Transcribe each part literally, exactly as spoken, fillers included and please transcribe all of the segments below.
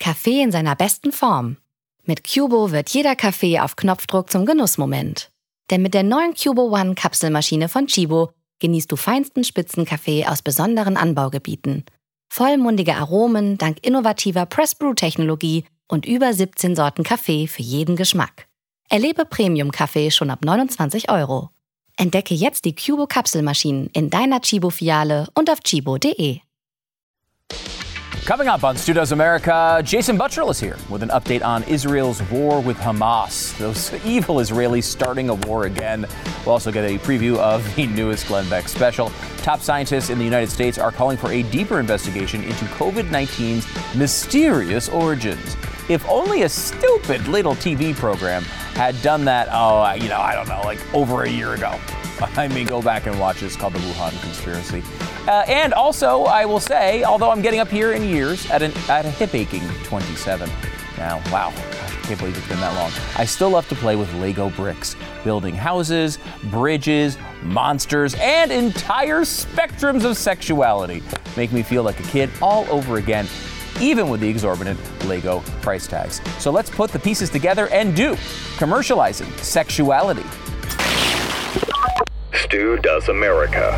Kaffee in seiner besten Form. Mit Cubo wird jeder Kaffee auf Knopfdruck zum Genussmoment. Denn mit der neuen Cubo One Kapselmaschine von Chibo genießt du feinsten Spitzenkaffee aus besonderen Anbaugebieten. Vollmundige Aromen dank innovativer Press-Brew-Technologie und über siebzehn Sorten Kaffee für jeden Geschmack. Erlebe Premium-Kaffee schon ab neunundzwanzig Euro. Entdecke jetzt die Cubo Kapselmaschinen in deiner Chibo-Filiale und auf chibo punkt de. Coming up on Stu Does America, Jason Buttrill is here with an update on Israel's war with Hamas. Those evil Israelis starting a war again. We'll also get a preview of the newest Glenn Beck special. Top scientists in the United States are calling for a deeper investigation into covid nineteen's mysterious origins. If only a stupid little T V program had done that, oh, you know, I don't know, like over a year ago. I mean, go back and watch it. It's called the Wuhan Conspiracy. Uh, and also, I will say, although I'm getting up here in years at, an, at a hip-aching twenty-seven now, wow, I can't believe it's been that long, I still love to play with Lego bricks, building houses, bridges, monsters, and entire spectrums of sexuality. Make me feel like a kid all over again, even with the exorbitant Lego price tags. So let's put the pieces together and do commercializing sexuality. Stu Does America.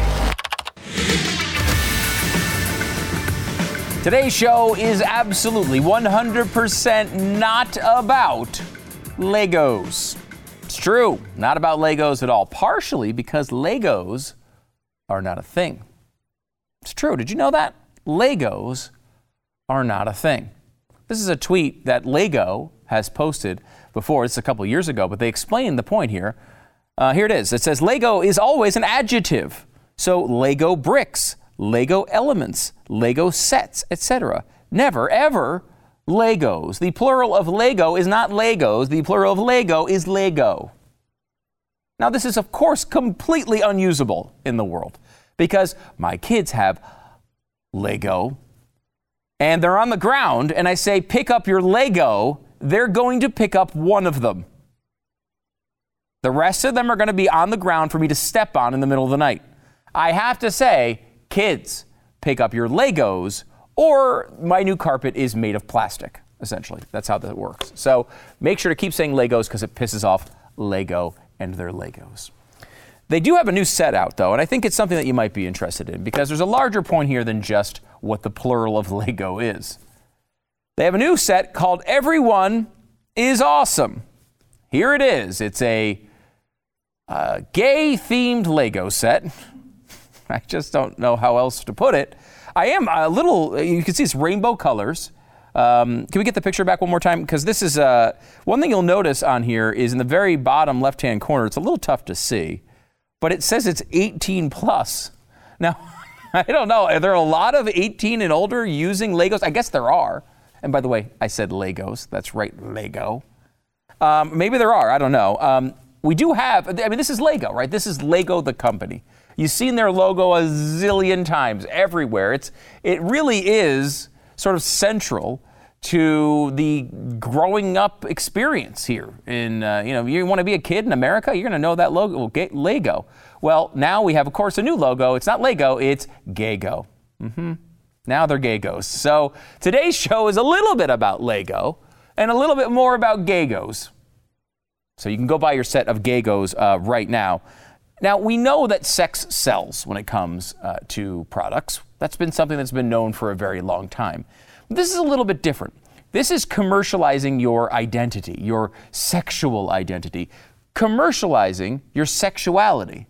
Today's show is absolutely one hundred percent not about Legos. It's true, not about Legos at all, partially because Legos are not a thing. It's true. Did you know that? Legos are not a thing. This is a tweet that Lego has posted before. It's a couple years ago, but they explain the point here. Uh, here it is. It says Lego is always an adjective. So Lego bricks, Lego elements, Lego sets, et cetera. Never, ever Legos. The plural of Lego is not Legos. The plural of Lego is Lego. Now, this is, of course, completely unusable in the world because my kids have Lego and they're on the ground and I say, pick up your Lego, they're going to pick up one of them. The rest of them are going to be on the ground for me to step on in the middle of the night. I have to say, kids, pick up your Legos, or my new carpet is made of plastic, essentially. That's how that works. So make sure to keep saying Legos because it pisses off Lego and their Legos. They do have a new set out, though, and I think it's something that you might be interested in because there's a larger point here than just what the plural of Lego is. They have a new set called Everyone is Awesome. Here it is. It's a uh, gay-themed Lego set. I just don't know how else to put it. I am a little, you can see it's rainbow colors. Um, can we get the picture back one more time? Because this is, uh, one thing you'll notice on here is in the very bottom left-hand corner, it's a little tough to see, but it says it's eighteen plus. Now, I don't know, are there a lot of eighteen and older using Legos? I guess there are. And by the way, I said Legos. That's right, Lego. Um, maybe there are, I don't know. Um, we do have, I mean, this is Lego, right? This is Lego, the company. You've seen their logo a zillion times everywhere. It's, it really is sort of central to the growing up experience here. In, uh, you know, you want to be a kid in America, you're going to know that logo, well, Ga- Lego. Well, now we have, of course, a new logo. It's not Lego, it's Gaygo. Mm-hmm. Now they're Gaygos. So today's show is a little bit about Lego and a little bit more about Gaygos. So you can go buy your set of Gaygos uh, right now. Now, we know that sex sells when it comes uh, to products. That's been something that's been known for a very long time. This is a little bit different. This is commercializing your identity, your sexual identity, commercializing your sexuality.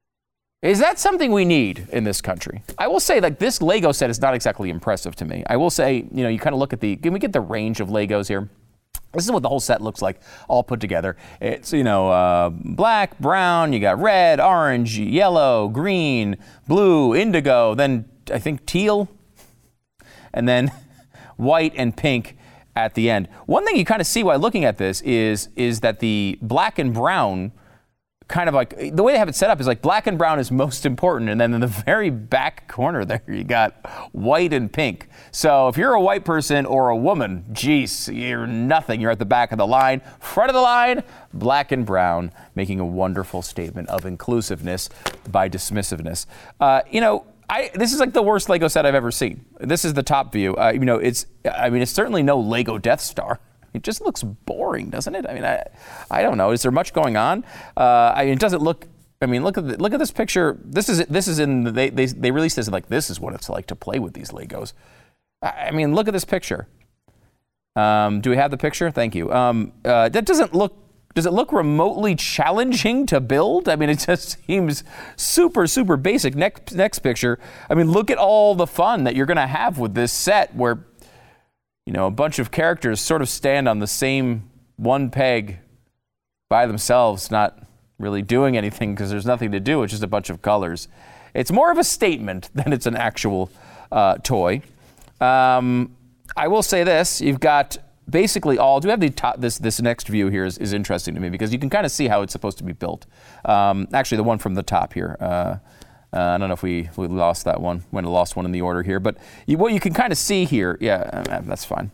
Is that something we need in this country? I will say, like, this Lego set is not exactly impressive to me. I will say, you know, you kind of look at the, can we get the range of Legos here? This is what the whole set looks like, all put together. It's, you know, uh, black, brown, you got red, orange, yellow, green, blue, indigo, then I think teal, and then white and pink at the end. One thing you kind of see while looking at this is, is that the black and brown kind of like, the way they have it set up is like black and brown is most important, and then in the very back corner there you got white and pink. So if you're a white person or a woman, geez, you're nothing. You're at the back of the line. Front of the line, black and brown, making a wonderful statement of inclusiveness by dismissiveness. Uh, you know, I, this is like the worst Lego set I've ever seen. This is the top view. Uh, you know, it's, I mean, it's certainly no Lego Death Star. It just looks boring, doesn't it? I mean, I, I don't know. Is there much going on? Uh, I mean, it doesn't look. I mean, look at the, look at this picture. This is this is in the, they they they released this like this is what it's like to play with these Legos. I mean, look at this picture. Um, do we have the picture? Thank you. Um, uh, that doesn't look. Does it look remotely challenging to build? I mean, it just seems super super basic. Next next picture. I mean, look at all the fun that you're going to have with this set where, you know, a bunch of characters sort of stand on the same one peg by themselves, not really doing anything because there's nothing to do. It's just a bunch of colors. It's more of a statement than it's an actual uh, toy. Um, I will say this: you've got basically all. Do we have the top? This this next view here is, is interesting to me because you can kind of see how it's supposed to be built. Um, actually, the one from the top here. Uh, Uh, I don't know if we, we lost that one. Went lost one in the order here, but you, what you can kind of see here, yeah, uh, that's fine.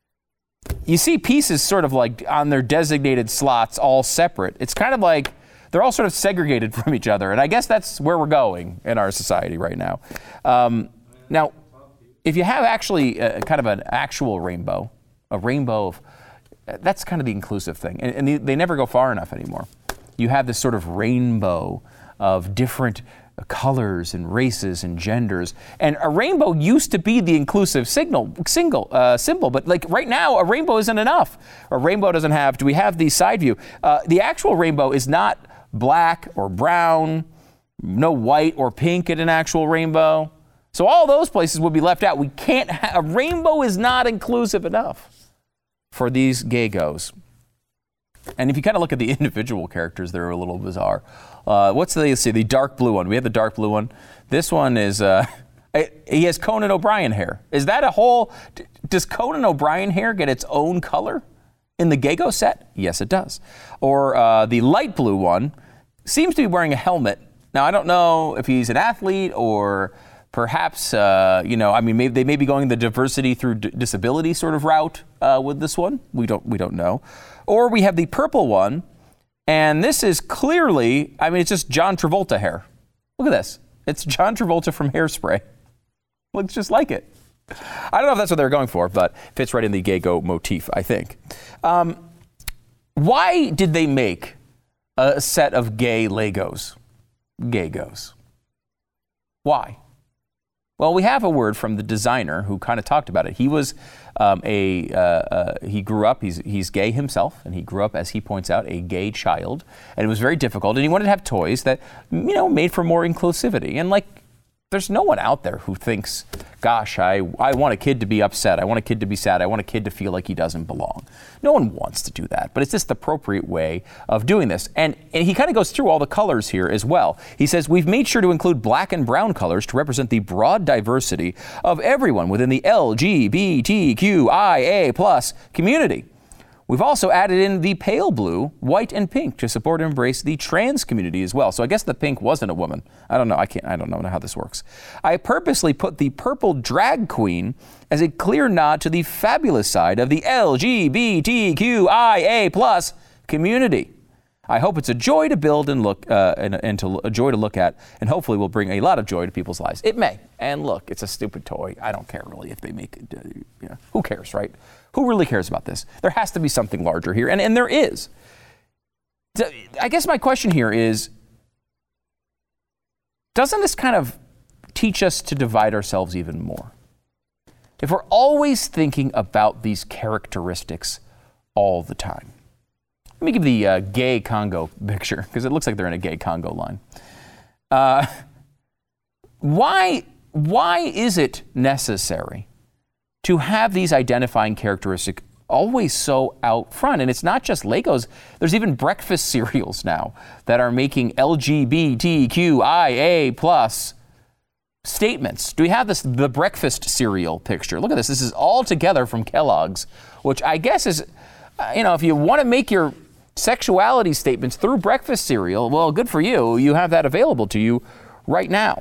You see pieces sort of like on their designated slots, all separate. It's kind of like they're all sort of segregated from each other, and I guess that's where we're going in our society right now. Um, now, if you have actually uh, kind of an actual rainbow, a rainbow of, uh, that's kind of the inclusive thing, and, and they, they never go far enough anymore. You have this sort of rainbow of different colors and races and genders, and a rainbow used to be the inclusive signal single uh, symbol, but like right now a rainbow isn't enough. A rainbow doesn't have. Do we have the side view? Uh, the actual rainbow is not black or brown, no white or pink in an actual rainbow. So all those places would be left out. We can't. Ha- a rainbow is not inclusive enough for these Gegos. And if you kind of look at the individual characters, they're a little bizarre. Uh, what's the, let's see, the dark blue one? We have the dark blue one. This one is, uh, he has Conan O'Brien hair. Is that a whole, does Conan O'Brien hair get its own color in the Gego set? Yes, it does. Or uh, the light blue one seems to be wearing a helmet. Now, I don't know if he's an athlete or perhaps, uh, you know, I mean, maybe they may be going the diversity through d- disability sort of route uh, with this one. We don't, we don't know. Or we have the purple one, and this is clearly, I mean, it's just John Travolta hair. Look at this. It's John Travolta from Hairspray. Looks just like it. I don't know if that's what they're going for, but fits right in the Gego motif, I think. Um, why did they make a set of gay Legos? Gegos. Why? Well, we have a word from the designer who kind of talked about it. He was um, a, uh, uh, he grew up, he's, he's gay himself, and he grew up, as he points out, a gay child. And it was very difficult, and he wanted to have toys that, you know, made for more inclusivity. And like, there's no one out there who thinks, gosh, I, I want a kid to be upset. I want a kid to be sad. I want a kid to feel like he doesn't belong. No one wants to do that, but it's just the appropriate way of doing this. And, and he kind of goes through all the colors here as well. He says, we've made sure to include black and brown colors to represent the broad diversity of everyone within the L G B T Q I A plus community. We've also added in the pale blue, white, and pink to support and embrace the trans community as well. So I guess the pink wasn't a woman. I don't know. I can't. I don't know how this works. I purposely put the purple drag queen as a clear nod to the fabulous side of the L G B T Q I A plus community. I hope it's a joy to build and look, uh, and, and to, a joy to look at, and hopefully will bring a lot of joy to people's lives. It may. And look, it's a stupid toy. I don't care really if they make it. Uh, you know, who cares, right? Who really cares about this? There has to be something larger here, and, and there is. I guess my question here is, doesn't this kind of teach us to divide ourselves even more? If we're always thinking about these characteristics all the time. Let me give the uh, gay Congo picture, because it looks like they're in a gay Congo line. Uh, why, why is it necessary to have these identifying characteristics always so out front? And it's not just Legos. There's even breakfast cereals now that are making L G B T Q I A plus statements. Do we have this, the breakfast cereal picture? Look at this. This is all together from Kellogg's, which I guess is, uh, you know, if you want to make your sexuality statements through breakfast cereal, well, good for you. You have that available to you right now.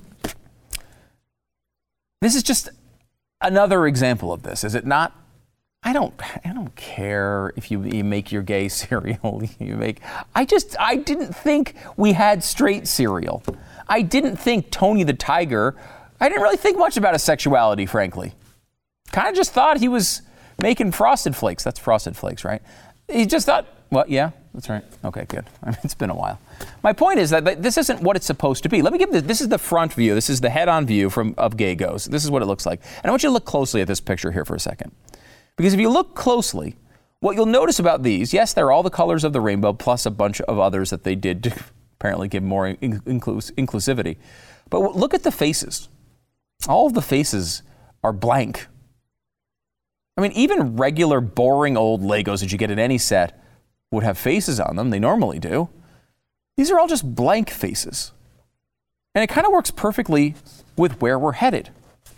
This is just another example of this, is it not? I don't I don't care if you, you make your gay cereal. You make I just I didn't think we had straight cereal. I didn't think Tony the Tiger, I didn't really think much about his sexuality, frankly. Kind of just thought he was making Frosted Flakes. That's Frosted Flakes, right? He just thought, well, yeah, that's right. Okay, good. I mean, it's been a while. My point is that this isn't what it's supposed to be. Let me give this, this is the front view. This is the head-on view from of Gay Goes. This is what it looks like. And I want you to look closely at this picture here for a second. Because if you look closely, what you'll notice about these, yes, they're all the colors of the rainbow plus a bunch of others that they did to apparently give more inclus- inclusivity. But look at the faces. All of the faces are blank. I mean, even regular boring old Legos that you get in any set would have faces on them. They normally do. These are all just blank faces. And it kind of works perfectly with where we're headed.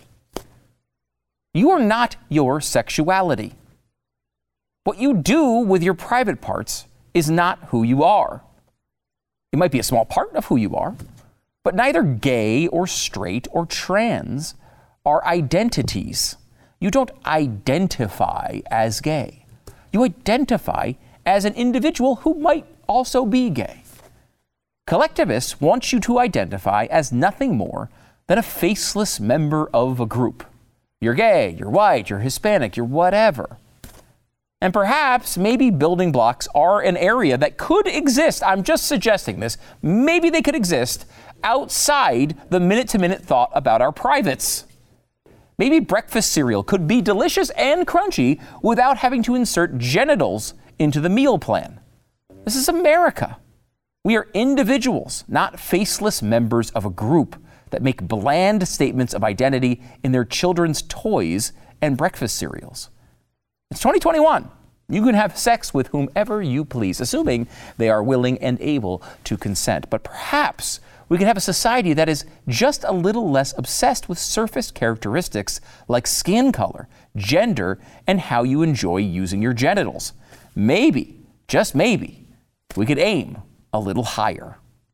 You are not your sexuality. What you do with your private parts is not who you are. It might be a small part of who you are, but neither gay or straight or trans are identities. You don't identify as gay. You identify as an individual who might also be gay. Collectivists want you to identify as nothing more than a faceless member of a group. You're gay, you're white, you're Hispanic, you're whatever. And perhaps maybe building blocks are an area that could exist. I'm just suggesting this. Maybe they could exist outside the minute-to-minute thought about our privates. Maybe breakfast cereal could be delicious and crunchy without having to insert genitals into the meal plan. This is America. We are individuals, not faceless members of a group that make bland statements of identity in their children's toys and breakfast cereals. It's twenty twenty-one. You can have sex with whomever you please, assuming they are willing and able to consent. But perhaps we can have a society that is just a little less obsessed with surface characteristics like skin color, gender, and how you enjoy using your genitals. Maybe, just maybe, we could aim a little higher.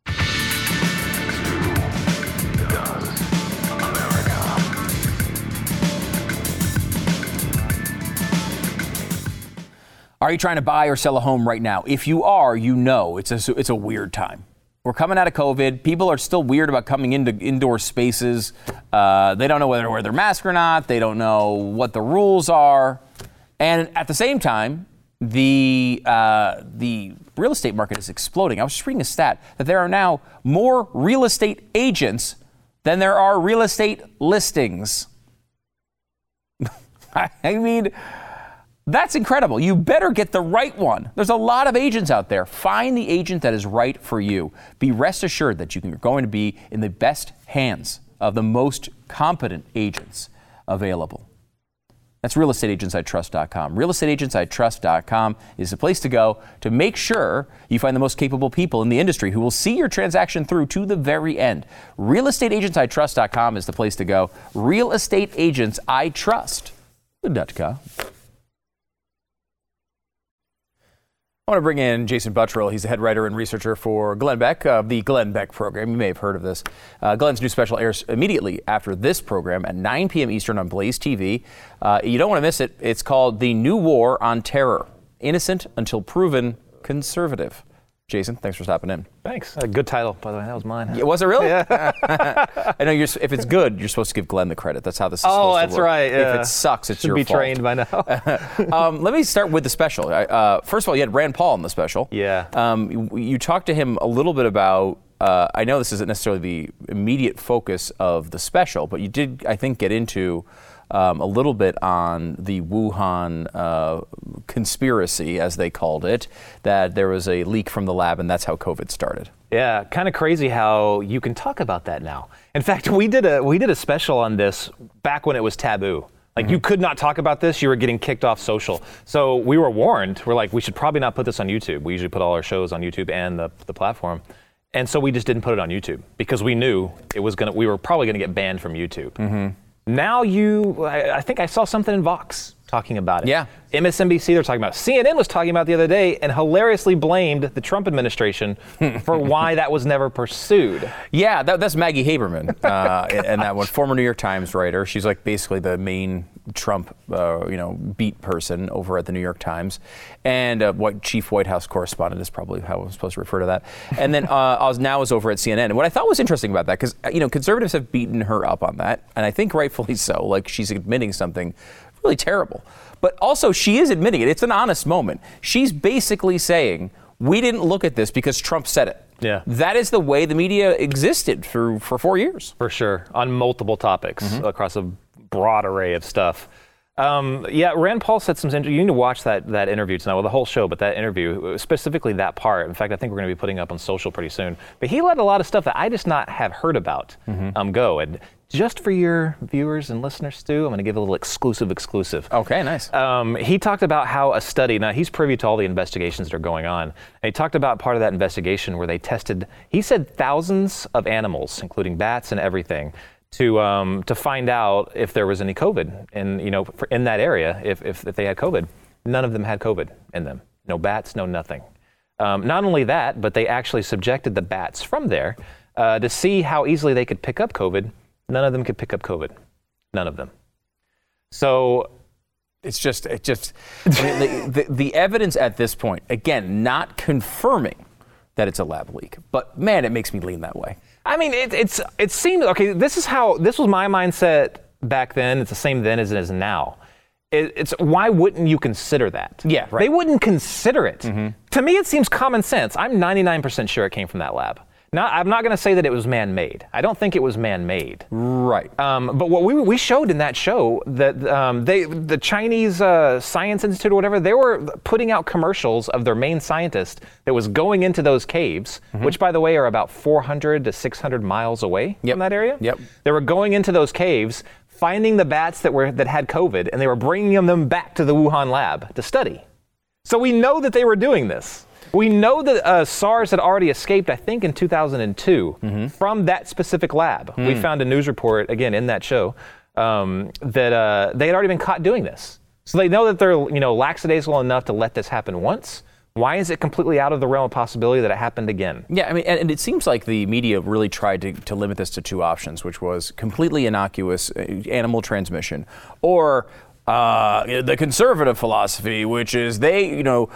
Are you trying to buy or sell a home right now? If you are, you know it's a, it's a weird time. We're coming out of COVID. People are still weird about coming into indoor spaces. Uh, they don't know whether to wear their mask or not. They don't know what the rules are. And at the same time, the uh, the real estate market is exploding. I was just reading a stat that there are now more real estate agents than there are real estate listings. I mean, that's incredible. You better get the right one. There's a lot of agents out there. Find the agent that is right for you. Be rest assured that you can, you're going to be in the best hands of the most competent agents available. That's real estate agents I trust dot com. real estate agents I trust dot com is the place to go to make sure you find the most capable people in the industry who will see your transaction through to the very end. real estate agents I trust dot com is the place to go. real estate agents I trust dot com. I want to bring in Jason Buttrill. He's the head writer and researcher for Glenn Beck of the Glenn Beck program. You may have heard of this. Uh, Glenn's new special airs immediately after this program at nine p.m. Eastern on Blaze T V. Uh, you don't want to miss it. It's called The New War on Terror. Innocent until proven conservative. Jason, thanks for stopping in. Thanks. A good title, by the way. That was mine. Yeah, was it really? Yeah. I know. You're, if it's good, you're supposed to give Glenn the credit. That's how this is oh, supposed to work. Oh, that's right. Yeah. If it sucks, it's Should your be fault. trained by now. um, let me start with the special. Uh, first of all, you had Rand Paul in the special. Yeah. Um, you, you talked to him a little bit about, uh, I know this isn't necessarily the immediate focus of the special, but you did, I think, get into Um, a little bit on the Wuhan uh, conspiracy, as they called it, that there was a leak from the lab and that's how COVID started. Yeah, kind of crazy how you can talk about that now. In fact, we did a we did a special on this back when it was taboo. Like mm-hmm. you could not talk about this, you were getting kicked off social. So we were warned. We're like, we should probably not put this on YouTube. We usually put all our shows on YouTube and the, the platform. And so we just didn't put it on YouTube because we knew it was gonna. We were probably gonna get banned from YouTube. Mm-hmm. Now you, I, I think I saw something in Vox talking about it. Yeah. M S N B C, they're talking about it. C N N was talking about it the other day and hilariously blamed the Trump administration for why that was never pursued. Yeah, that, that's Maggie Haberman, uh, and that one, former New York Times writer. She's like basically the main Trump, uh, you know, beat person over at the New York Times, and uh, what chief White House correspondent is probably how I'm supposed to refer to that. And then uh, Oz now is over at C N N. And what I thought was interesting about that, because you know, conservatives have beaten her up on that, and I think rightfully so. Like she's admitting something really terrible, but also she is admitting it. It's an honest moment. She's basically saying we didn't look at this because Trump said it. Yeah. That is the way the media existed for, for four years. For sure. On multiple topics mm-hmm. across a broad array of stuff. Um, yeah, Rand Paul said some, you need to watch that, that interview tonight, well, the whole show, but that interview, specifically that part. In fact, I think we're going to be putting up on social pretty soon. But he let a lot of stuff that I just not have heard about mm-hmm. um, go. And just for your viewers and listeners, Stu, I'm going to give a little exclusive exclusive. Okay, nice. Um, he talked about how a study, now he's privy to all the investigations that are going on, and he talked about part of that investigation where they tested, he said thousands of animals, including bats and everything, to um, to find out if there was any COVID in, you know, for, in that area, if, if, if they had COVID. None of them had COVID in them. No bats, no nothing. Um, not only that, but they actually subjected the bats from there uh, to see how easily they could pick up COVID. None of them could pick up COVID. None of them. So it's just, it just, I mean, the, the, the evidence at this point, again, not confirming that it's a lab leak, but man, it makes me lean that way. I mean, it, it's, it seems, okay, this is how, this was my mindset back then. It's the same then as it is now. It, it's, why wouldn't you consider that? Yeah, right. They wouldn't consider it. Mm-hmm. To me, it seems common sense. I'm ninety-nine percent sure it came from that lab. Now, I'm not going to say that it was man-made. I don't think it was man-made. Right. Um, but what we we showed in that show, that um, they the Chinese uh, Science Institute or whatever, they were putting out commercials of their main scientist that was going into those caves, mm-hmm. which, by the way, are about four hundred to six hundred miles away yep. from that area. Yep. They were going into those caves, finding the bats that were that had COVID, and they were bringing them back to the Wuhan lab to study. So we know that they were doing this. We know that uh, SARS had already escaped, I think, in two thousand two mm-hmm. from that specific lab. Mm. We found a news report, again, in that show, um, that uh, they had already been caught doing this. So they know that they're, you know, lackadaisical enough to let this happen once. Why is it completely out of the realm of possibility that it happened again? Yeah, I mean, and, and it seems like the media really tried to, to limit this to two options, which was completely innocuous uh, animal transmission, or Uh, the conservative philosophy, which is they, you know,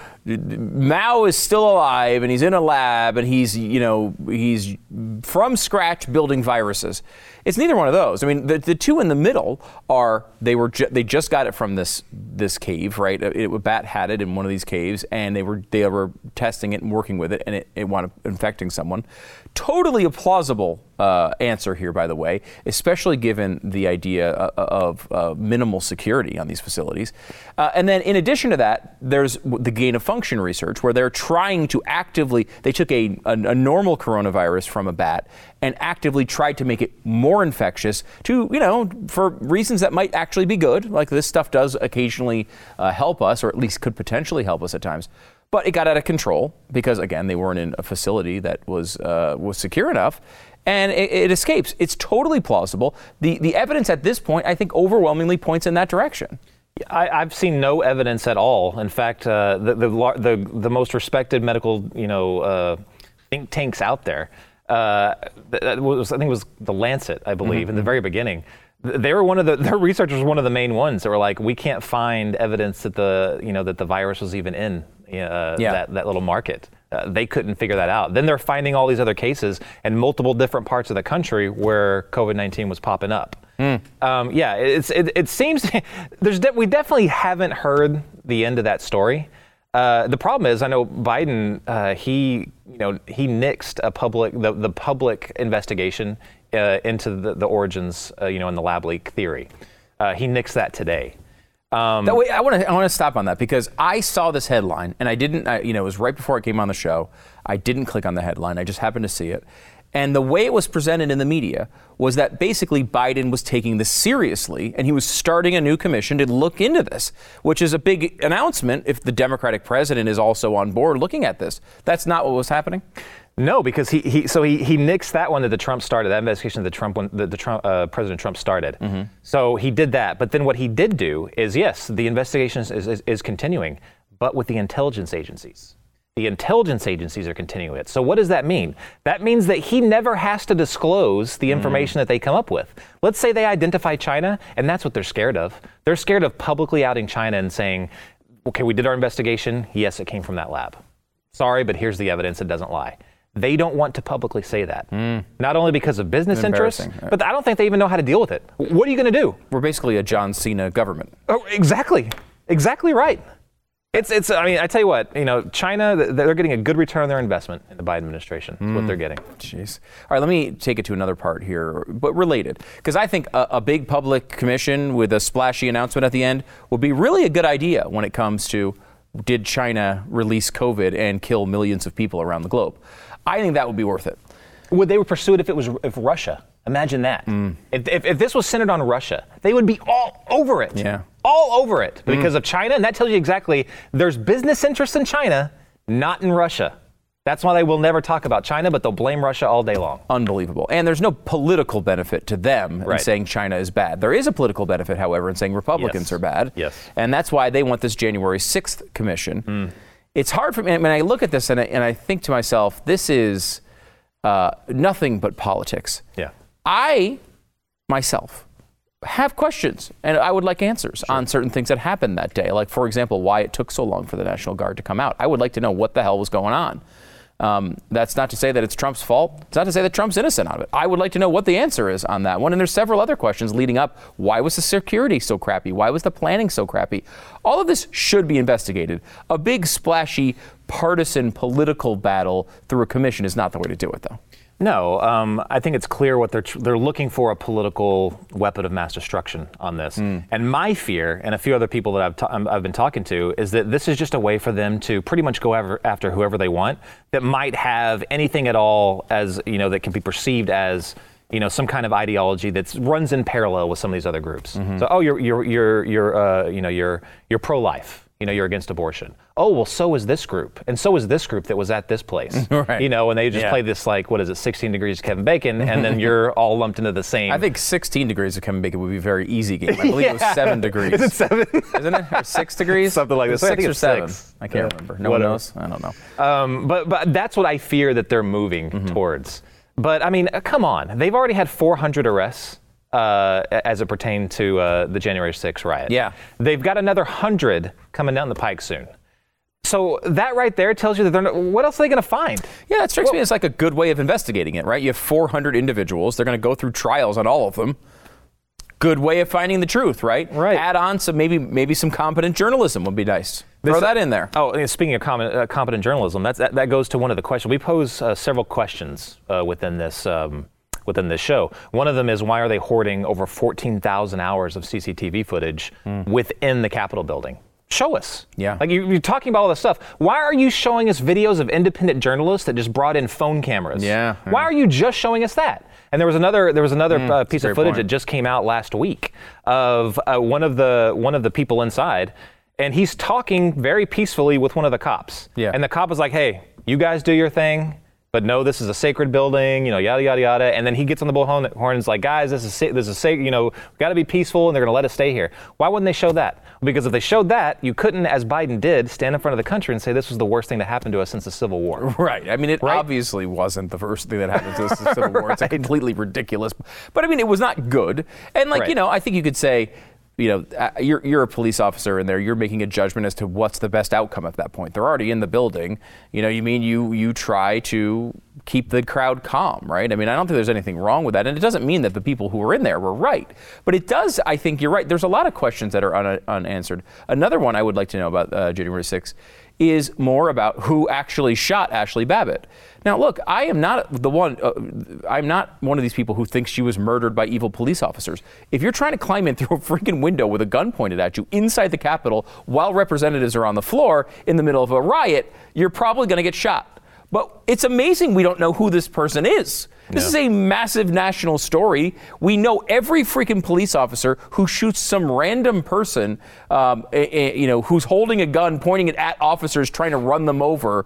Mao is still alive and he's in a lab and he's, you know, he's from scratch building viruses. It's neither one of those. I mean, the, the two in the middle are they were ju- they just got it from this this cave, right? It, it, a bat had it in one of these caves, and they were they were testing it and working with it, and it, it wound up infecting someone. Totally a plausible uh, answer here, by the way, especially given the idea of, of uh, minimal security on these facilities. Uh, and then, in addition to that, there's the gain of function research, where they're trying to actively. They took a, a, a normal coronavirus from a bat and actively tried to make it more infectious to, you know, for reasons that might actually be good. Like this stuff does occasionally uh, help us, or at least could potentially help us at times. But it got out of control because, again, they weren't in a facility that was uh, was secure enough, and it, it escapes. It's totally plausible. The the evidence at this point, I think, overwhelmingly points in that direction. I, I've seen no evidence at all. In fact, uh, the, the the the most respected medical, you know, uh, think tanks out there, uh, that was, I think it was the Lancet, I believe, mm-hmm. in the very beginning. They were one of the their researchers were one of the main ones that were like, we can't find evidence that the you know that the virus was even in uh, yeah. that that little market. Uh, they couldn't figure that out. Then they're finding all these other cases in multiple different parts of the country where COVID nineteen was popping up. Mm. Um, yeah, it's it, it seems there's de- we definitely haven't heard the end of that story. Uh, the problem is, I know Biden uh, he you know he nixed a public the the public investigation uh, into the, the origins uh, you know in the lab leak theory. Uh, he nixed that today. Um, that, wait, I want to I want to stop on that because I saw this headline and I didn't I, you know it was right before it came on the show. I didn't click on the headline. I just happened to see it. And the way it was presented in the media was that basically Biden was taking this seriously and he was starting a new commission to look into this, which is a big announcement if the Democratic president is also on board looking at this. That's not what was happening? No, because he, he so he, he nixed that one that the Trump started, that investigation that the Trump one, the, the Trump uh, President Trump started. Mm-hmm. So he did that. But then what he did do is, yes, the investigation is, is, is continuing, but with the intelligence agencies. The intelligence agencies are continuing it. So what does that mean? That means that he never has to disclose the information mm. that they come up with. Let's say they identify China, and that's what they're scared of. They're scared of publicly outing China and saying, okay, we did our investigation. Yes, it came from that lab. Sorry, but here's the evidence. It doesn't lie. They don't want to publicly say that. Mm. Not only because of business interests, but I don't think they even know how to deal with it. What are you going to do? We're basically a John Cena government. Oh, exactly. Exactly right. It's, it's. I mean, I tell you what, you know, China, they're getting a good return on their investment in the Biden administration. That's mm. what they're getting. Jeez. All right, let me take it to another part here, but related. Because I think a, a big public commission with a splashy announcement at the end would be really a good idea when it comes to, did China release COVID and kill millions of people around the globe? I think that would be worth it. Would they pursue it if it was if Russia? Imagine that. Mm. If, if, if this was centered on Russia, they would be all over it. Yeah. All over it because mm. of China. And that tells you exactly there's business interests in China, not in Russia. That's why they will never talk about China, but they'll blame Russia all day long. Unbelievable. And there's no political benefit to them right. in saying China is bad. There is a political benefit, however, in saying Republicans yes. are bad. Yes. And that's why they want this January sixth commission. Mm. It's hard for me. I mean, I look at this and I, and I think to myself, this is uh, nothing but politics. Yeah. I, myself, have questions, and I would like answers sure. on certain things that happened that day. Like, for example, why it took so long for the National Guard to come out. I would like to know what the hell was going on. Um, that's not to say that it's Trump's fault. It's not to say that Trump's innocent out of it. I would like to know what the answer is on that one. And there's several other questions leading up. Why was the security so crappy? Why was the planning so crappy? All of this should be investigated. A big, splashy, partisan political battle through a commission is not the way to do it, though. No, um, I think it's clear what they're tr- they're looking for, a political weapon of mass destruction on this. Mm. And my fear, and a few other people that I've ta- I've been talking to, is that this is just a way for them to pretty much go after, after whoever they want that might have anything at all as, you know, that can be perceived as, you know, some kind of ideology that runs in parallel with some of these other groups. Mm-hmm. So, oh, you're you're you're you're uh, you know you're you're pro-life. You know, you're against abortion. Oh, well, so is this group. And so is this group that was at this place. Right. You know, and they just yeah. play this, like, what is it, sixteen degrees of Kevin Bacon, and then you're all lumped into the same. I think sixteen degrees of Kevin Bacon would be a very easy game. I believe yeah. it was seven degrees. Is it seven? Isn't it? Or six degrees? Something like this. Six or seven. Six. I can't yeah. remember. No Whatever. one knows? I don't know. Um, but, but that's what I fear that they're moving mm-hmm. towards. But, I mean, uh, come on. They've already had four hundred arrests. Uh, as it pertained to uh, the January sixth riot. Yeah. They've got another one hundred coming down the pike soon. So that right there tells you that they're not, what else are they going to find? Yeah, that strikes well, me as like a good way of investigating it, right? You have four hundred individuals. They're going to go through trials on all of them. Good way of finding the truth, right? Right. Add on some, maybe maybe some competent journalism would be nice. Throw this, that in there. Oh, speaking of com- uh, competent journalism, that's, that, that goes to one of the questions. We pose uh, several questions uh, within this um, within this show. One of them is, why are they hoarding over fourteen thousand hours of C C T V footage mm. within the Capitol building? Show us. Yeah. Like you, you're talking about all this stuff. Why are you showing us videos of independent journalists that just brought in phone cameras? Yeah. yeah. Why are you just showing us that? And there was another there was another mm, uh, piece of footage point. that just came out last week of uh, one of the one of the people inside, and he's talking very peacefully with one of the cops. Yeah. And the cop was like, "Hey, you guys do your thing. But no, this is a sacred building, you know, yada, yada, yada." And then he gets on the bullhorn and is like, "Guys, this is, this is sacred, you know, we've got to be peaceful, and they're going to let us stay here." Why wouldn't they show that? Because if they showed that, you couldn't, as Biden did, stand in front of the country and say this was the worst thing that happened to us since the Civil War. Right. I mean, it right? obviously wasn't the first thing that happened to us since the Civil War. It's right. completely ridiculous. But I mean, it was not good. And like, right. you know, I think you could say, you know, uh, you're you're a police officer in there. You're making a judgment as to what's the best outcome at that point. They're already in the building. You know, you mean you you try to keep the crowd calm, right? I mean, I don't think there's anything wrong with that. And it doesn't mean that the people who were in there were right. But it does, I think you're right. There's a lot of questions that are un- unanswered. Another one I would like to know about uh, January sixth is more about who actually shot Ashley Babbitt. Now, look, I am not the one, uh, I'm not one of these people who thinks she was murdered by evil police officers. If you're trying to climb in through a freaking window with a gun pointed at you inside the Capitol while representatives are on the floor in the middle of a riot, you're probably going to get shot. But it's amazing we don't know who this person is. This Yeah. is a massive national story. We know every freaking police officer who shoots some random person, um, eh, eh, you know, who's holding a gun, pointing it at officers, trying to run them over.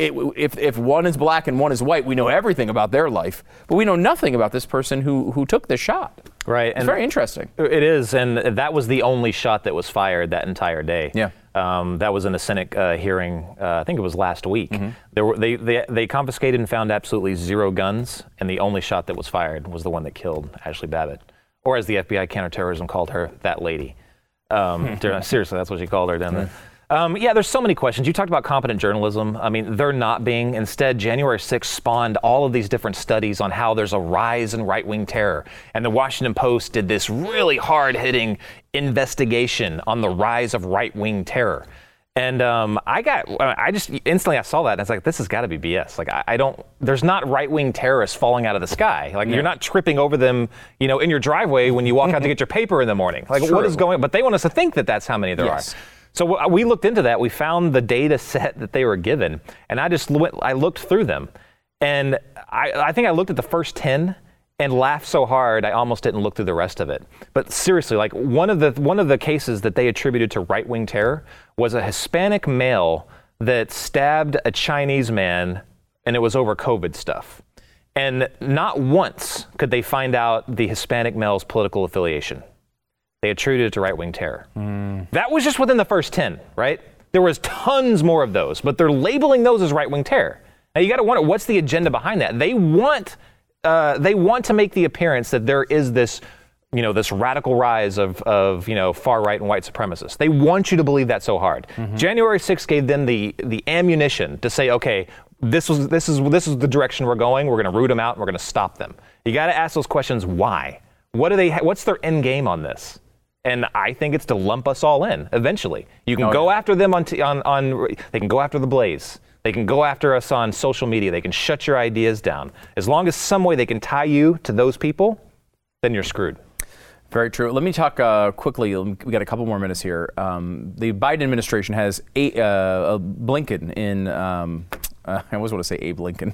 If if one is black and one is white, we know everything about their life, but we know nothing about this person who who took this shot. Right. It's and very interesting. It is, and that was the only shot that was fired that entire day. Yeah. Um, that was in the Senate uh, hearing, uh, I think it was last week. Mm-hmm. There were, they, they they confiscated and found absolutely zero guns, and the only shot that was fired was the one that killed Ashley Babbitt, or as the F B I counterterrorism called her, that lady. Um, seriously, that's what she called her down there. Um, yeah, there's so many questions. You talked about competent journalism. I mean, they're not being. Instead, January sixth spawned all of these different studies on how there's a rise in right-wing terror. And the Washington Post did this really hard-hitting investigation on the rise of right-wing terror. And um, I got, I just instantly I saw that and I was like, this has got to be B S. Like, I, I don't, there's not right-wing terrorists falling out of the sky. Like, yeah. You're not tripping over them, you know, in your driveway when you walk out to get your paper in the morning. Like, True. What is going on? But they want us to think that that's how many there yes. are. So we looked into that. We found the data set that they were given, and I just went, I looked through them, and I, I think I looked at the first ten and laughed so hard I almost didn't look through the rest of it. But seriously, like one of the one of the cases that they attributed to right-wing terror was a Hispanic male that stabbed a Chinese man, and it was over COVID stuff. And not once could they find out the Hispanic male's political affiliation. They attributed it to right-wing terror. Mm. That was just within the first ten, right? There was tons more of those, but they're labeling those as right-wing terror. Now you got to wonder, what's the agenda behind that? They want, uh, they want to make the appearance that there is this, you know, this radical rise of, of you know, far-right and white supremacists. They want you to believe that so hard. Mm-hmm. January sixth gave them the the ammunition to say, okay, this was this is this is the direction we're going. We're going to root them out. And we're going to stop them. You got to ask those questions. Why? What do they? Ha- what's their end game on this? And I think it's to lump us all in eventually. You can oh, go yeah. after them on, t- on on. They can go after the Blaze. They can go after us on social media. They can shut your ideas down. As long as some way they can tie you to those people, then you're screwed. Very true. Let me talk uh, quickly. We got a couple more minutes here. Um, the Biden administration has a, uh, a Blinken in. Um, uh, I always want to say Abe Lincoln.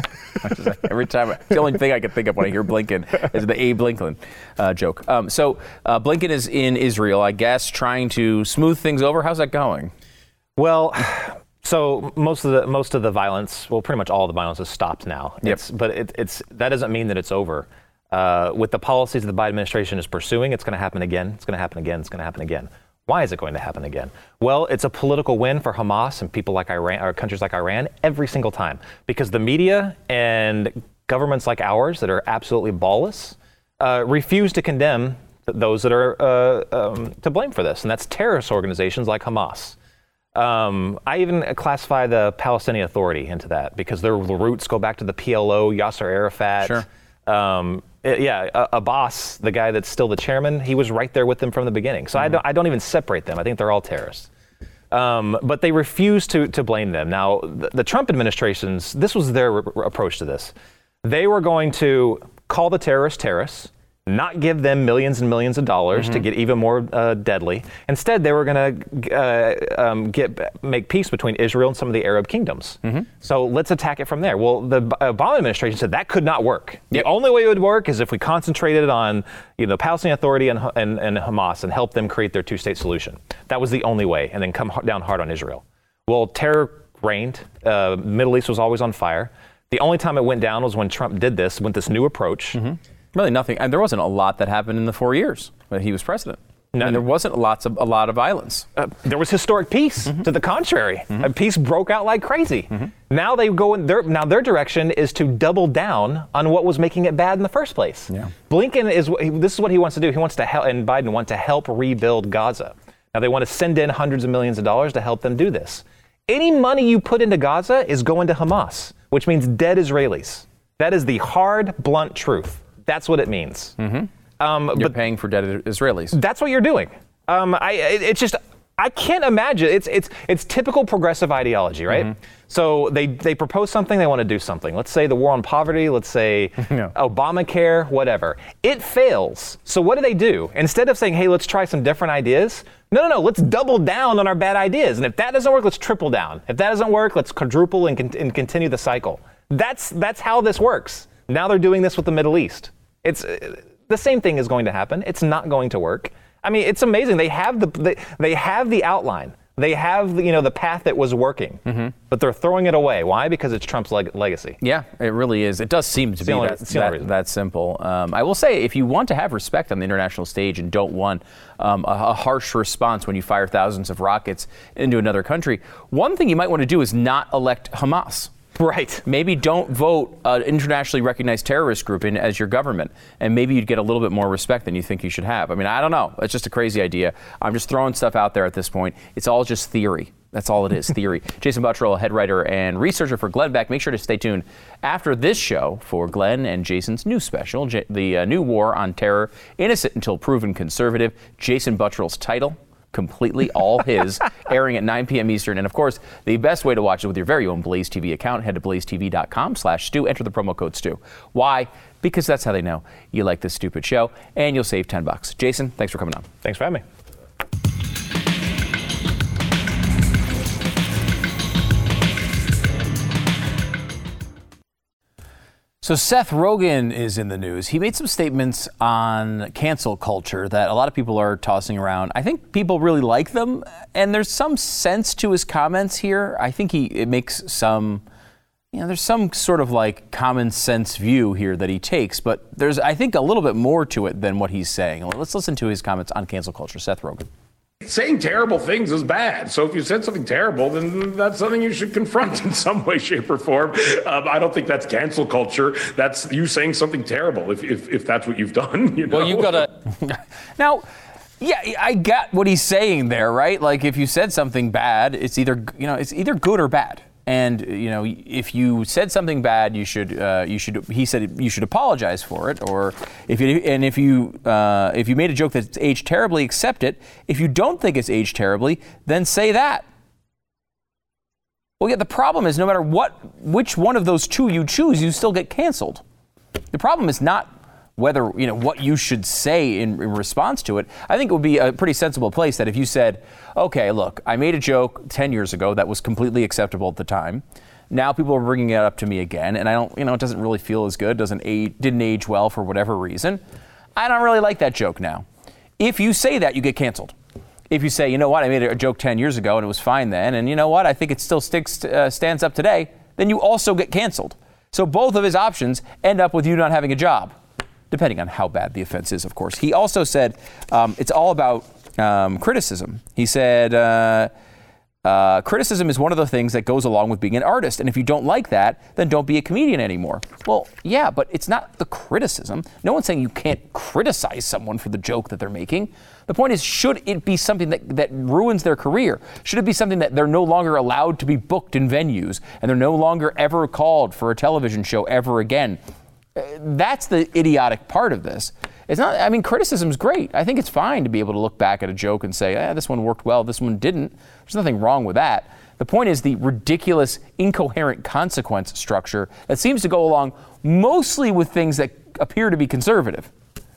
Every time, the only thing I can think of when I hear Blinken is the Abe Lincoln uh, joke. Um, so uh, Blinken is in Israel, I guess, trying to smooth things over. How's that going? Well, so most of the most of the violence, well, pretty much all the violence has stopped now. Yep. It's, but it, it's that doesn't mean that it's over. Uh, with the policies that the Biden administration is pursuing, it's going to happen again. It's going to happen again. It's going to happen again. Why is it going to happen again? Well, it's a political win for Hamas and people like Iran, or countries like Iran, every single time. Because the media and governments like ours that are absolutely ballless uh, refuse to condemn th- those that are uh, um, to blame for this. And that's terrorist organizations like Hamas. Um, I even classify the Palestinian Authority into that because their roots go back to the P L O, Yasser Arafat. Sure. Um, Yeah, uh, Abbas, the guy that's still the chairman, he was right there with them from the beginning. So mm-hmm. I don't, I don't even separate them. I think they're all terrorists. Um, but they refuse to to blame them. Now, the, the Trump administration's, this was their re- approach to this. They were going to call the terrorists terrorists, not give them millions and millions of dollars mm-hmm. to get even more uh, deadly. Instead, they were going to uh, um, get make peace between Israel and some of the Arab kingdoms. Mm-hmm. So let's attack it from there. Well, the Obama administration said that could not work. Yep. The only way it would work is if we concentrated on, you know, the Palestinian Authority and, and, and Hamas and help them create their two-state solution. That was the only way, and then come down hard on Israel. Well, terror reigned. Uh, Middle East was always on fire. The only time it went down was when Trump did this, with this new approach. Mm-hmm. Really nothing. And there wasn't a lot that happened in the four years that he was president. No, and there wasn't lots of a lot of violence. Uh, there was historic peace. Mm-hmm. To the contrary, mm-hmm. peace broke out like crazy. Mm-hmm. Now they go in their now their direction is to double down on what was making it bad in the first place. Yeah. Blinken is this is what he wants to do. He wants to help, and Biden want to help rebuild Gaza. Now they want to send in hundreds of millions of dollars to help them do this. Any money you put into Gaza is going to Hamas, which means dead Israelis. That is the hard, blunt truth. That's what it means. Mm-hmm. Um, you're but paying for dead Israelis. That's what you're doing. Um, I, it, it's just, I can't imagine. It's it's it's typical progressive ideology, right? Mm-hmm. So they, they propose something, they want to do something. Let's say the war on poverty, let's say no. Obamacare, whatever. It fails. So what do they do? Instead of saying, hey, let's try some different ideas, no, no, no, let's double down on our bad ideas. And if that doesn't work, let's triple down. If that doesn't work, let's quadruple and, con- and continue the cycle. That's that's how this works. Now they're doing this with the Middle East. It's uh, the same thing is going to happen. It's not going to work. I mean, it's amazing. They have the they, they have the outline. They have, you know, the path that was working, mm-hmm. but they're throwing it away. Why? Because it's Trump's leg- legacy. Yeah, it really is. It does seem to it's be only, that, that, that simple. Um, I will say, if you want to have respect on the international stage and don't want um, a, a harsh response when you fire thousands of rockets into another country, one thing you might want to do is not elect Hamas. Right. Maybe don't vote an internationally recognized terrorist group in as your government, and maybe you'd get a little bit more respect than you think you should have. I mean, I don't know. It's just a crazy idea. I'm just throwing stuff out there at this point. It's all just theory. That's all it is, theory. Jason Buttrill, head writer and researcher for Glenn Beck. Make sure to stay tuned after this show for Glenn and Jason's new special, J- the uh, new war on terror, Innocent Until Proven Conservative. Jason Buttrill's title, completely all his, airing at nine p.m. Eastern. And of course, the best way to watch it with your very own Blaze T V account, head to blaze t v dot com slash Stu, enter the promo code Stu. Why? Because that's how they know you like this stupid show, and you'll save ten bucks. Jason, thanks for coming on. Thanks for having me. So Seth Rogen is in the news. He made some statements on cancel culture that a lot of people are tossing around. I think people really like them, and there's some sense to his comments here. I think he it makes some, you know, there's some sort of like common sense view here that he takes, but there's, I think, a little bit more to it than what he's saying. Let's listen to his comments on cancel culture. Seth Rogen. Saying terrible things is bad. So if you said something terrible, then that's something you should confront in some way, shape, or form. Um, I don't think that's cancel culture. That's you saying something terrible if if, if that's what you've done. You know? Well, you gotta now. Yeah, I got what he's saying there, right? Like if you said something bad, it's either you know it's either good or bad. And you know, if you said something bad, you should uh, you should. He said you should apologize for it, or if you and if you uh, if you made a joke that's aged terribly, accept it. If you don't think it's aged terribly, then say that. Well, yeah. The problem is, no matter what, which one of those two you choose, you still get canceled. The problem is not whether, you know, what you should say in, in response to it. I think it would be a pretty sensible place that if you said, okay, look, I made a joke ten years ago that was completely acceptable at the time. Now people are bringing it up to me again, and I don't, you know, it doesn't really feel as good, doesn't age, didn't age well for whatever reason. I don't really like that joke now. If you say that, you get canceled. If you say, you know what, I made a joke ten years ago and it was fine then, and you know what, I think it still sticks, uh, stands up today, then you also get canceled. So both of his options end up with you not having a job, depending on how bad the offense is, of course. He also said um, it's all about um, criticism. He said uh, uh, criticism is one of the things that goes along with being an artist. And if you don't like that, then don't be a comedian anymore. Well, yeah, but it's not the criticism. No one's saying you can't criticize someone for the joke that they're making. The point is, should it be something that, that ruins their career? Should it be something that they're no longer allowed to be booked in venues and they're no longer ever called for a television show ever again? That's the idiotic part of this. It's not, I mean, criticism's great. I think it's fine to be able to look back at a joke and say, eh, this one worked well, this one didn't. There's nothing wrong with that. The point is the ridiculous, incoherent consequence structure that seems to go along mostly with things that appear to be conservative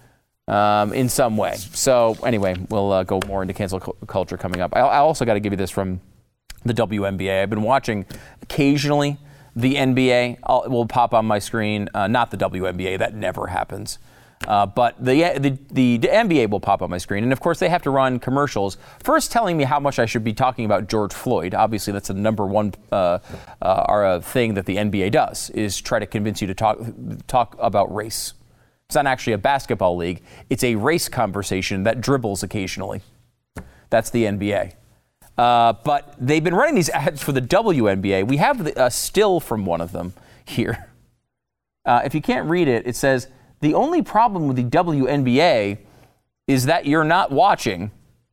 um, in some way. So anyway, we'll uh, go more into cancel cu- culture coming up. I, I also got to give you this from the W N B A. I've been watching occasionally the N B A I'll, will pop on my screen, uh, not the W N B A, that never happens. Uh, but the, the the N B A will pop on my screen. And of course, they have to run commercials, first telling me how much I should be talking about George Floyd. Obviously, that's the number one uh, uh, or, uh, thing that the N B A does, is try to convince you to talk talk about race. It's not actually a basketball league. It's a race conversation that dribbles occasionally. That's the N B A. Uh, but they've been running these ads for the W N B A. We have a uh, still from one of them here. Uh, if you can't read it, it says, the only problem with the W N B A is that you're not watching.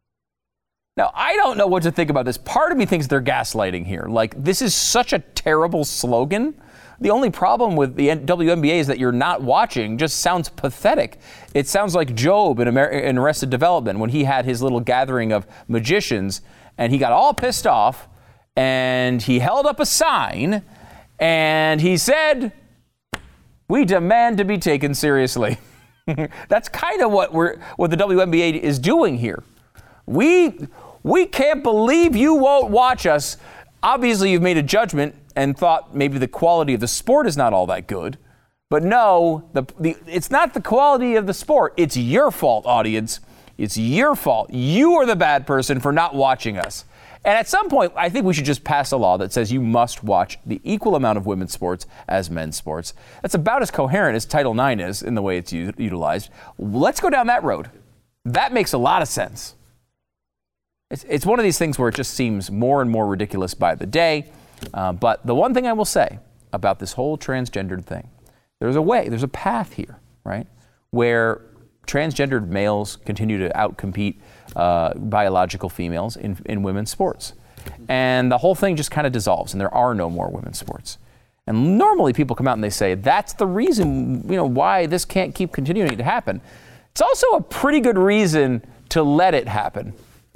Now, I don't know what to think about this. Part of me thinks they're gaslighting here. Like, this is such a terrible slogan. The only problem with the W N B A is that you're not watching. Just sounds pathetic. It sounds like Job in, Amer- in Arrested Development when he had his little gathering of magicians and he got all pissed off and he held up a sign and he said, "We demand to be taken seriously." That's kind of what we're what the W N B A is doing here. We we can't believe you won't watch us. Obviously, you've made a judgment and thought maybe the quality of the sport is not all that good. But no, the, the it's not the quality of the sport. It's your fault, audience. It's your fault. You are the bad person for not watching us. And at some point, I think we should just pass a law that says you must watch the equal amount of women's sports as men's sports. That's about as coherent as Title nine is in the way it's u- utilized. Let's go down that road. That makes a lot of sense. It's, it's one of these things where it just seems more and more ridiculous by the day. Uh, but the one thing I will say about this whole transgendered thing, there's a way, there's a path here, right, where transgendered males continue to outcompete uh, biological females in, in women's sports. And the whole thing just kind of dissolves, and there are no more women's sports. And normally people come out and they say, that's the reason, you know, why this can't keep continuing to happen. It's also a pretty good reason to let it happen.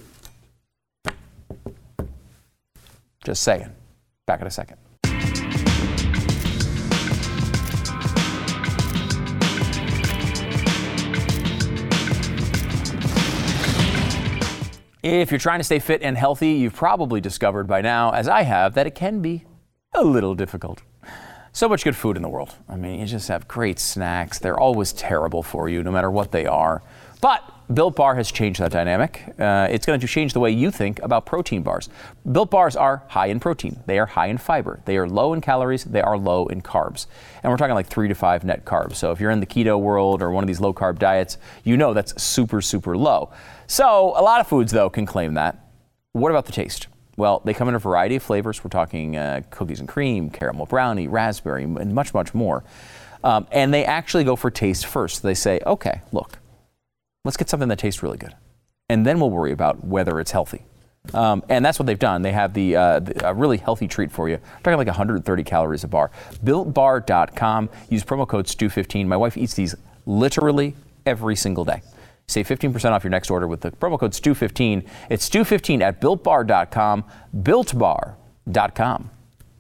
Just saying. Back in a second. If you're trying to stay fit and healthy, you've probably discovered by now, as I have, that it can be a little difficult. So much good food in the world. I mean, you just have great snacks. They're always terrible for you, no matter what they are. But Built Bar has changed that dynamic. Uh, it's going to change the way you think about protein bars. Built Bars are high in protein. They are high in fiber. They are low in calories. They are low in carbs. And we're talking like three to five net carbs. So if you're in the keto world or one of these low carb diets, you know that's super, super low. So a lot of foods, though, can claim that. What about the taste? Well, they come in a variety of flavors. We're talking uh, cookies and cream, caramel brownie, raspberry, and much, much more. Um, and they actually go for taste first. They say, okay, look, let's get something that tastes really good. And then we'll worry about whether it's healthy. Um, and that's what they've done. They have the, uh, the a really healthy treat for you. We're talking like one hundred thirty calories a bar. built bar dot com. Use promo code S T U fifteen. My wife eats these literally every single day. Save fifteen percent off your next order with the promo code S T U fifteen. It's S T U fifteen at built bar dot com. built bar dot com.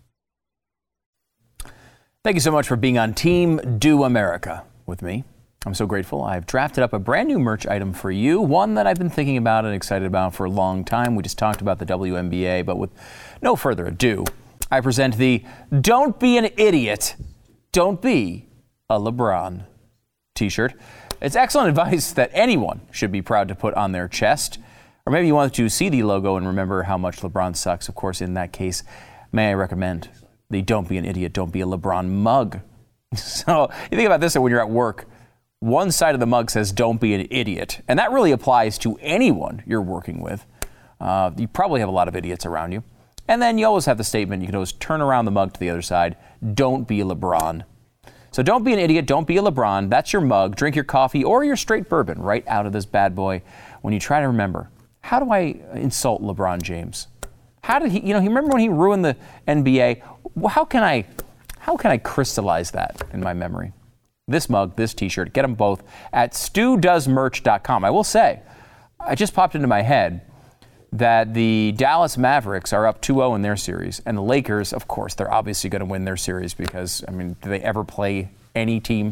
Thank you so much for being on Team Do America with me. I'm so grateful. I've drafted up a brand new merch item for you, one that I've been thinking about and excited about for a long time. We just talked about the W N B A, but with no further ado, I present the Don't Be an Idiot, Don't Be a LeBron t-shirt. It's excellent advice that anyone should be proud to put on their chest. Or maybe you want to see the logo and remember how much LeBron sucks. Of course, in that case, may I recommend the Don't Be an Idiot, Don't Be a LeBron mug. So you think about this when you're at work. One side of the mug says, don't be an idiot. And that really applies to anyone you're working with. Uh, you probably have a lot of idiots around you. And then you always have the statement, you can always turn around the mug to the other side, don't be a LeBron. So don't be an idiot, don't be a LeBron. That's your mug. Drink your coffee or your straight bourbon right out of this bad boy when you try to remember, how do I insult LeBron James? How did he, you know, he remember when he ruined the N B A? How can I, how can I crystallize that in my memory? This mug, this t-shirt, get them both at stu does merch dot com. I will say, I just popped into my head that the Dallas Mavericks are up two oh in their series, and the Lakers, of course, they're obviously going to win their series because, I mean, do they ever play any team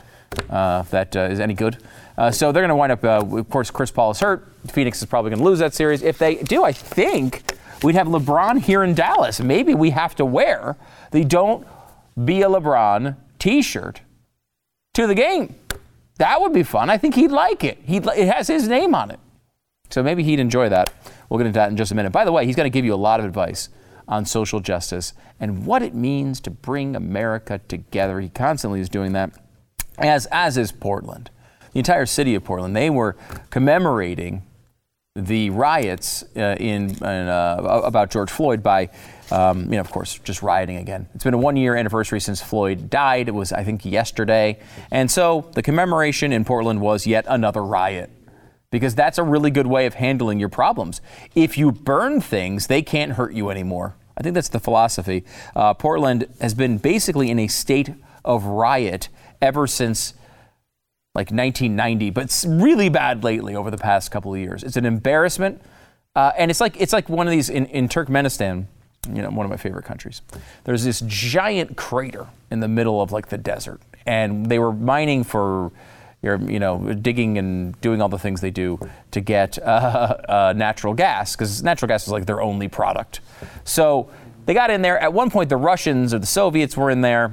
uh, that uh, is any good? Uh, so they're going to wind up, uh, of course, Chris Paul is hurt. Phoenix is probably going to lose that series. If they do, I think we'd have LeBron here in Dallas. Maybe we have to wear the Don't Be a LeBron t-shirt to the game. That would be fun. I think he'd like it. He'd, it has his name on it. So maybe he'd enjoy that. We'll get into that in just a minute. By the way, he's going to give you a lot of advice on social justice and what it means to bring America together. He constantly is doing that, as, as is Portland. The entire city of Portland, they were commemorating the riots uh, in, in uh, about George Floyd by, um, you know, of course, just rioting again. It's been a one-year anniversary since Floyd died. It was, I think, yesterday. And so the commemoration in Portland was yet another riot, because that's a really good way of handling your problems. If you burn things, they can't hurt you anymore. I think that's the philosophy. Uh, Portland has been basically in a state of riot ever since like nineteen ninety, but it's really bad lately over the past couple of years. It's an embarrassment. Uh, and it's like it's like one of these in, in Turkmenistan, you know, one of my favorite countries. There's this giant crater in the middle of like the desert. And they were mining for, you know, digging and doing all the things they do to get uh, uh, natural gas, because natural gas is like their only product. So they got in there. At one point, the Russians or the Soviets were in there.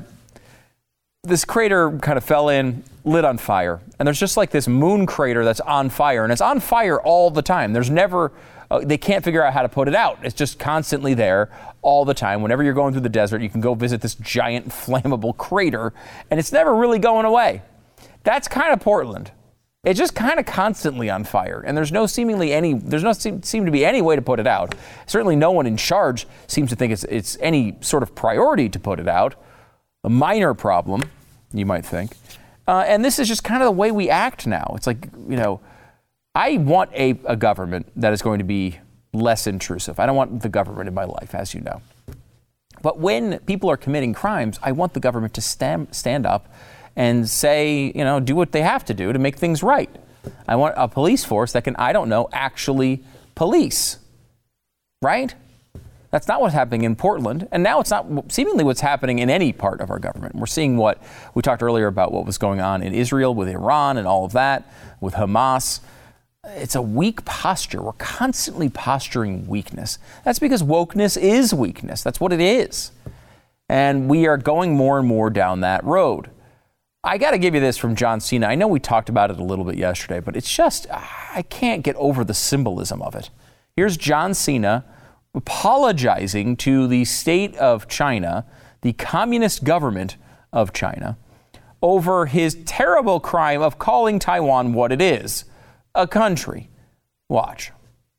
This crater kind of fell in, lit on fire. And there's just like this moon crater that's on fire. And it's on fire all the time. There's never, uh, they can't figure out how to put it out. It's just constantly there all the time. Whenever you're going through the desert, you can go visit this giant flammable crater. And it's never really going away. That's kind of Portland. It's just kind of constantly on fire. And there's no seemingly any, there's no seem, seem to be any way to put it out. Certainly no one in charge seems to think it's, it's any sort of priority to put it out. A minor problem, you might think. Uh, and this is just kind of the way we act now. It's like, you know, I want a, a government that is going to be less intrusive. I don't want the government in my life, as you know. But when people are committing crimes, I want the government to stand, stand up and say, you know, do what they have to do to make things right. I want a police force that can, I don't know, actually police. Right? That's not what's happening in Portland. And now it's not seemingly what's happening in any part of our government. We're seeing what we talked earlier about what was going on in Israel with Iran and all of that, with Hamas. It's a weak posture. We're constantly posturing weakness. That's because wokeness is weakness. That's what it is. And we are going more and more down that road. I got to give you this from John Cena. I know we talked about it a little bit yesterday, but it's just, I can't get over the symbolism of it. Here's John Cena apologizing to the state of China, the communist government of China, over his terrible crime of calling Taiwan what it is, a country. Watch.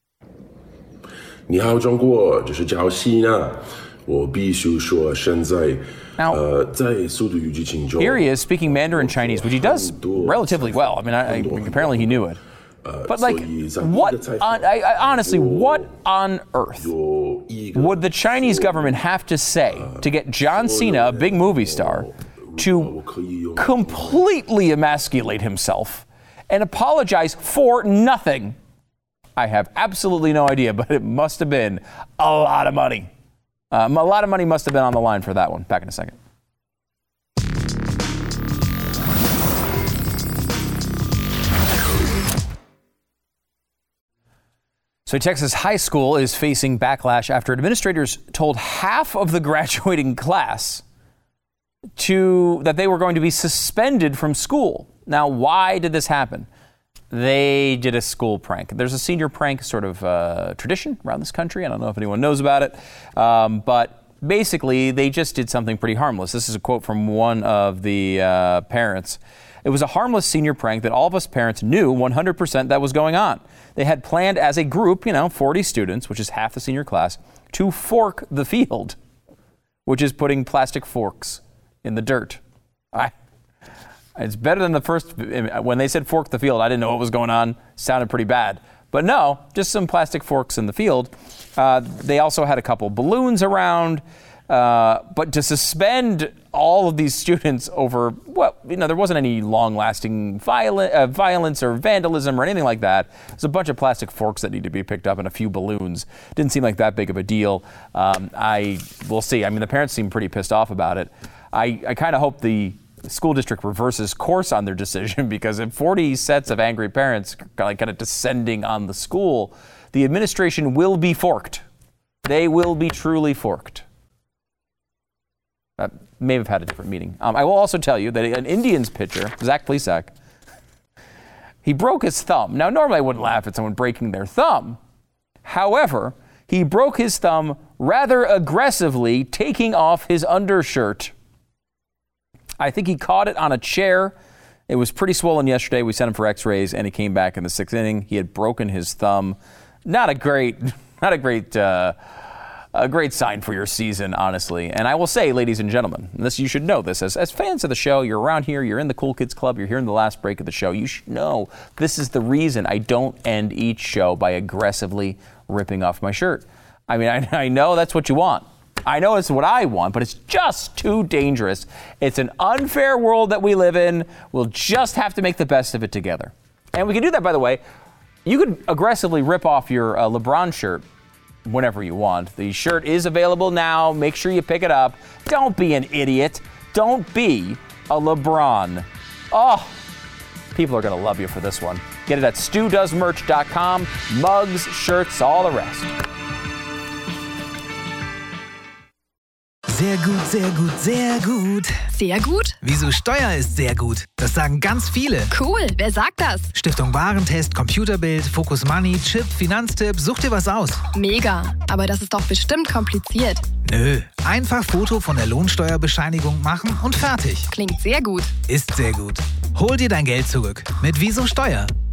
你好，中国，这是叫西纳。我必须说，现在 Now, 呃，在速度与激情中 here he is speaking Mandarin Chinese, which he does relatively well. I mean, I, I, apparently he knew it. But like, what on, I, I, honestly, what on earth would the Chinese government have to say to get John Cena, a big movie star, to completely emasculate himself and apologize for nothing? I have absolutely no idea, but it must have been a lot of money. Um, a lot of money must have been on the line for that one. Back in a second. So Texas high school is facing backlash after administrators told half of the graduating class to that they were going to be suspended from school. Now, why did this happen? They did a school prank. There's a senior prank sort of uh, tradition around this country. I don't know if anyone knows about it. Um, but basically, they just did something pretty harmless. This is a quote from one of the uh, parents. It was a harmless senior prank that all of us parents knew one hundred percent that was going on. They had planned as a group, you know, forty students, which is half the senior class, to fork the field, which is putting plastic forks in the dirt. I, it's better than the first. When they said fork the field, I didn't know what was going on. It sounded pretty bad. But no, just some plastic forks in the field. Uh, they also had a couple balloons around. Uh, but to suspend all of these students over, well, you know, there wasn't any long-lasting violent, uh, violence or vandalism or anything like that. There's a bunch of plastic forks that need to be picked up and a few balloons. Didn't seem like that big of a deal. Um, I will see. I mean, the parents seem pretty pissed off about it. I, I kind of hope the school district reverses course on their decision, because if forty sets of angry parents like kind of descending on the school, the administration will be forked. They will be truly forked. Uh, may have had a different meaning. Um, I will also tell you that an Indians pitcher, Zach Plesac, he broke his thumb. Now, normally I wouldn't laugh at someone breaking their thumb. However, he broke his thumb rather aggressively, taking off his undershirt. I think he caught it on a chair. It was pretty swollen yesterday. We sent him for x-rays, and he came back in the sixth inning. He had broken his thumb. Not a great, not a great... Uh, A great sign for your season, honestly. And I will say, ladies and gentlemen, this you should know this. As, as fans of the show, you're around here, you're in the Cool Kids Club, you're here in the last break of the show. You should know this is the reason I don't end each show by aggressively ripping off my shirt. I mean, I, I know that's what you want. I know it's what I want, but it's just too dangerous. It's an unfair world that we live in. We'll just have to make the best of it together. And we can do that, by the way. You could aggressively rip off your uh, LeBron shirt whenever you want. The shirt is available now. Make sure you pick it up. Don't be an idiot. Don't be a LeBron. Oh, people are going to love you for this one. Get it at stu does merch dot com. Mugs, shirts, all the rest. Sehr gut, sehr gut, sehr gut. Sehr gut? Wieso Steuer ist sehr gut? Das sagen ganz viele. Cool, wer sagt das? Stiftung Warentest, Computerbild, Focus Money, Chip, Finanztipp, such dir was aus. Mega, aber das ist doch bestimmt kompliziert. Nö, einfach Foto von der Lohnsteuerbescheinigung machen und fertig. Klingt sehr gut. Ist sehr gut. Hol dir dein Geld zurück mit Wieso Steuer.